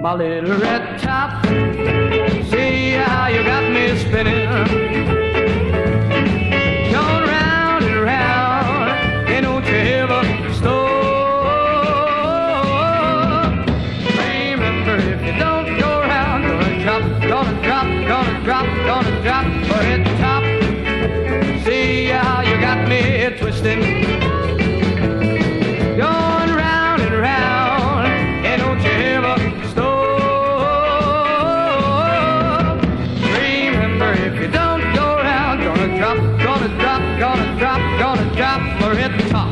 my little red top. See how you got me spinning, going round and round, and don't you ever stop. Remember, if you don't go round, gonna drop, gonna drop, gonna drop, gonna drop for red top. See how you got me twisting, going round and round, and don't you ever stop. Remember, if you don't go round, gonna drop, gonna drop, gonna drop, gonna drop for red top.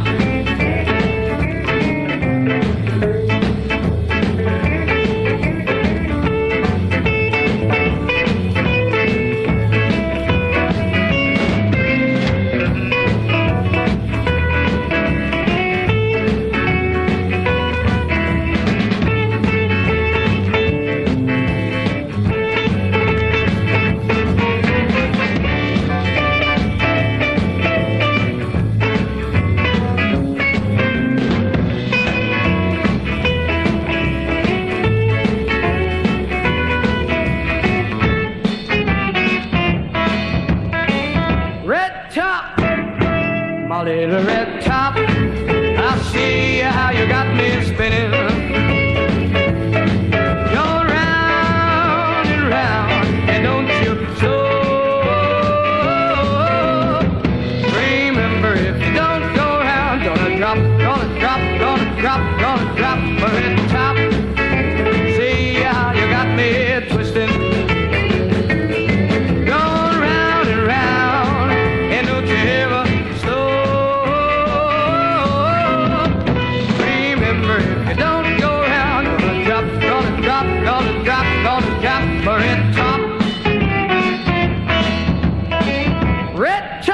Top, my little red top. I see how you got me spinning, going round and round, and don't you stop. Remember, if you don't go round, gonna drop, gonna drop, gonna drop, gonna drop for red top. See how you got me twisting, going round and round, and don't you ever stop. Remember, if you don't go round, gonna drop, gonna drop, gonna drop, gonna drop for red top. Red top.